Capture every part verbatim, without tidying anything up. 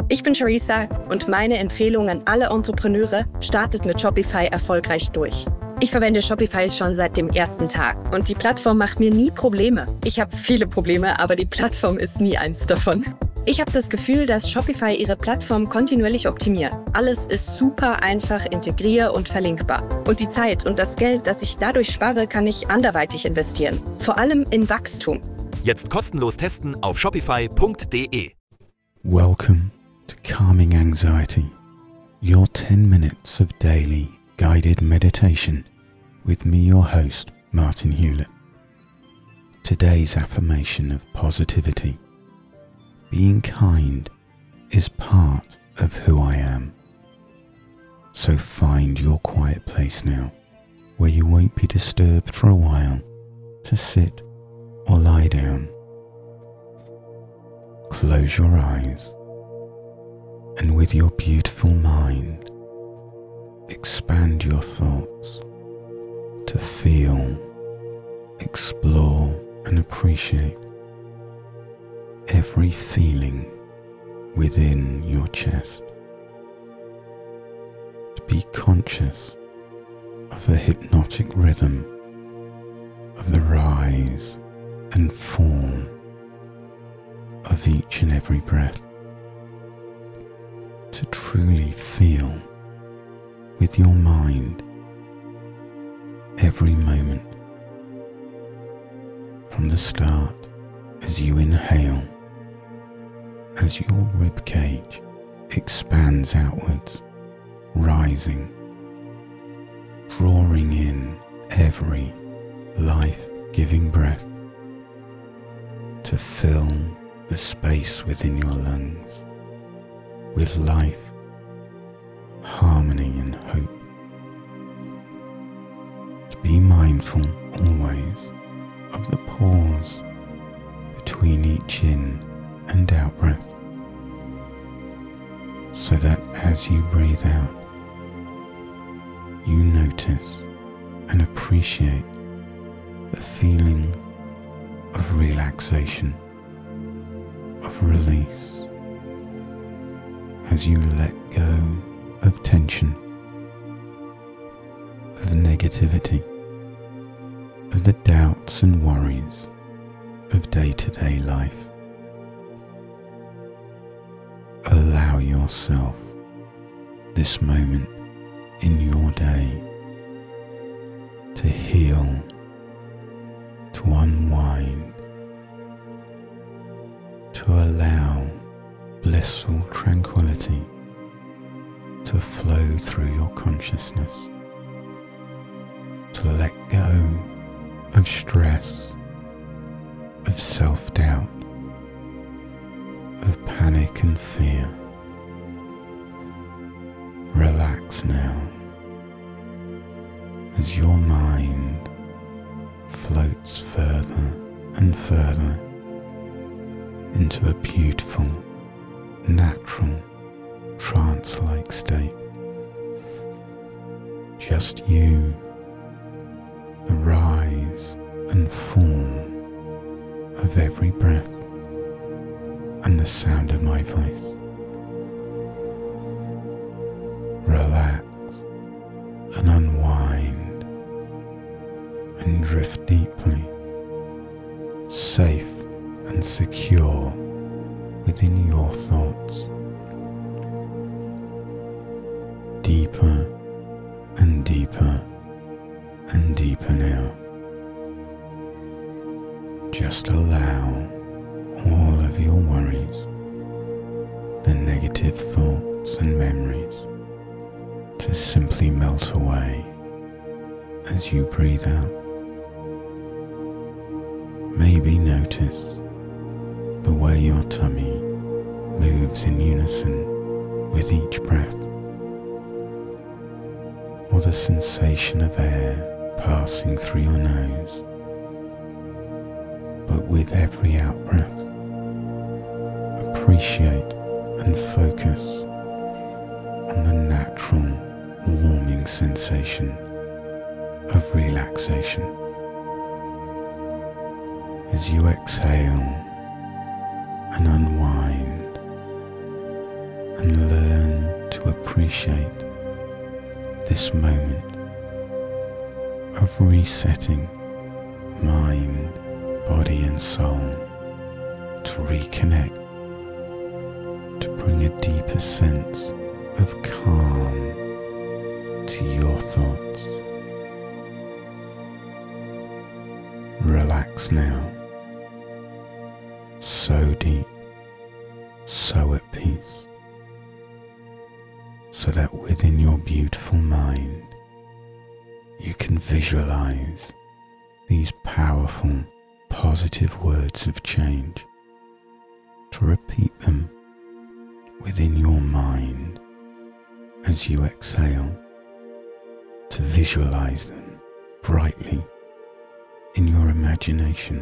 Ich bin Charissa und meine Empfehlung an alle Entrepreneure: startet mit Shopify erfolgreich durch. Ich verwende Shopify schon seit dem ersten Tag und die Plattform macht mir nie Probleme. Ich habe viele Probleme, aber die Plattform ist nie eins davon. Ich habe das Gefühl, dass Shopify ihre Plattform kontinuierlich optimiert. Alles ist super einfach integrier- und verlinkbar. Und die Zeit und das Geld, das ich dadurch spare, kann ich anderweitig investieren. Vor allem in Wachstum. Jetzt kostenlos testen auf shopify punkt de. Welcome to Calming Anxiety, your ten minutes of daily guided meditation with me, your host, Martin Hewlett. Today's affirmation of positivity. Being kind is part of who I am. So find your quiet place now, where you won't be disturbed for a while, to sit or lie down. Close your eyes, and with your beautiful mind, expand your thoughts to feel, explore, and appreciate every feeling within your chest. To be conscious of the hypnotic rhythm of the rise and fall of each and every breath. To truly feel with your mind every moment from the start as you inhale, as your ribcage expands outwards, rising, drawing in every life-giving breath to fill the space within your lungs with life, harmony and hope. To be mindful always of the pause between each in and out breath, so that as you breathe out, you notice and appreciate the feeling of relaxation, of release, as you let go of tension, of negativity, of the doubts and worries of day-to-day life. Allow yourself this moment in your day to heal, to unwind, to allow blissful tranquility to flow through your consciousness, to let go of stress, of self-doubt, of panic and fear. Relax now as your mind floats further and further into a beautiful, natural, trance-like state. Just you, the rise and fall of every breath, and the sound of my voice. Relax and unwind and drift deeply, safe and secure within your thoughts. Deeper and deeper and deeper now. Just allow all of your worries, the negative thoughts and memories, to simply melt away as you breathe out. Maybe notice the way your tummy moves in unison with each breath, or the sensation of air passing through your nose. But with every out-breath, appreciate and focus on the natural warming sensation of relaxation. As you exhale and unwind and learn to appreciate this moment of resetting mind, body and soul to reconnect, to bring a deeper sense of calm to your thoughts. Relax now, so deep, so at peace, so that within your beautiful mind you can visualize these powerful, positive words of change, to repeat them within your mind as you exhale, to visualize them brightly in your imagination.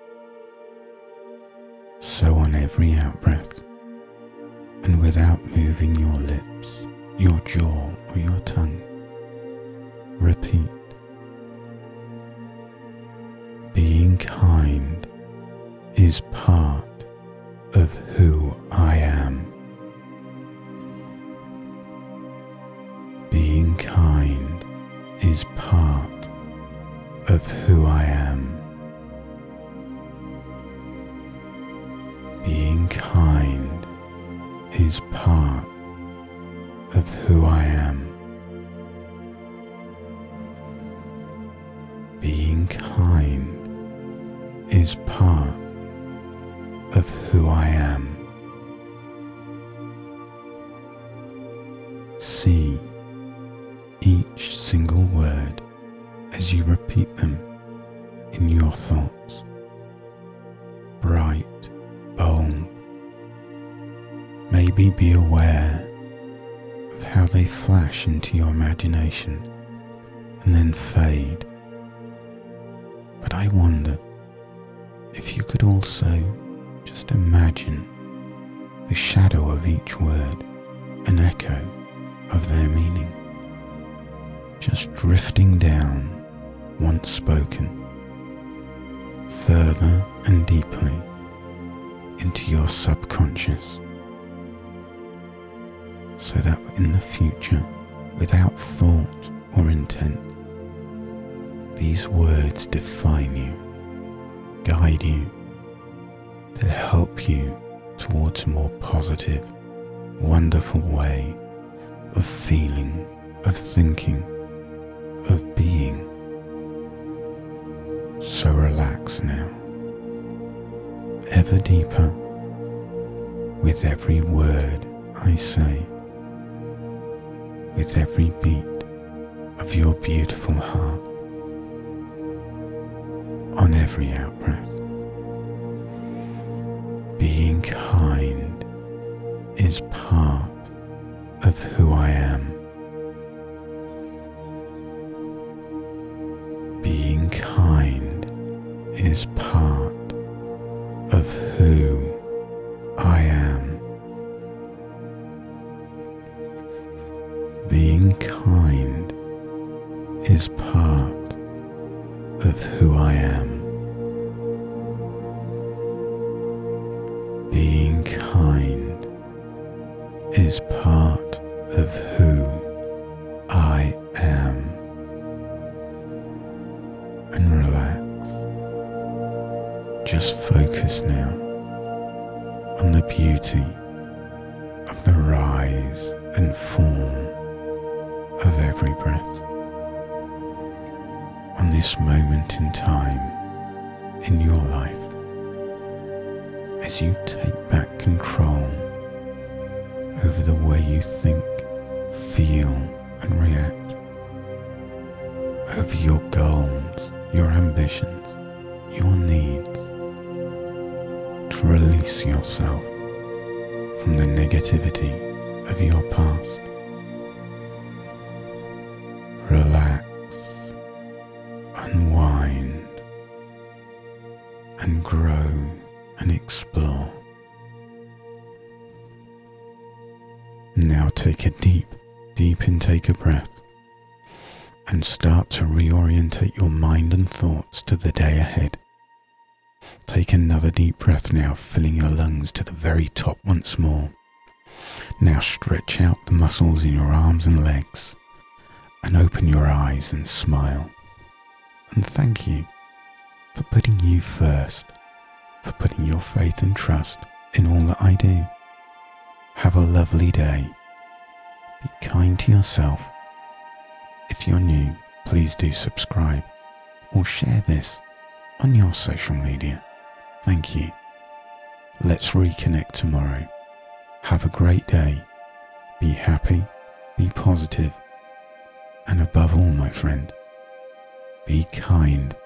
So on every out-breath, and without moving your lips, your jaw or your tongue, repeat, being kind is part of who I am. Being kind is part of who I am. Being kind is part of who I am. Being kind is part of who I am. See each single word as you repeat them in your thoughts. Bright, bold. Maybe be aware of how they flash into your imagination and then fade. But I wonder if you could also just imagine the shadow of each word, an echo of their meaning, just drifting down once spoken, further and deeply into your subconscious, so that in the future, without thought or intent, these words define you, guide you, to help you towards a more positive, wonderful way of feeling, of thinking, of being. So relax now, ever deeper with every word I say, with every beat of your beautiful heart, on every out-breath. Being kind is part of who I am. Being kind is part of who I am. Being kind is part of who I am. Being kind is part of who I am. And relax. Just focus now on the beauty of the rise and fall of every breath, on this moment in time in your life, as you take back control over the way you think, feel and react, over your goals, your ambitions, your needs, to release yourself from the negativity of your past. Relax, unwind, and grow and explore. Now take a deep, deep intake of breath and start to reorientate your mind and thoughts to the day ahead. Take another deep breath now, filling your lungs to the very top once more. Now stretch out the muscles in your arms and legs and open your eyes and smile. And thank you for putting you first, for putting your faith and trust in all that I do. Have a lovely day. Be kind to yourself. If you're new, please do subscribe or share this on your social media. Thank you. Let's reconnect tomorrow. Have a great day. Be happy, be positive, and above all, my friend, be kind.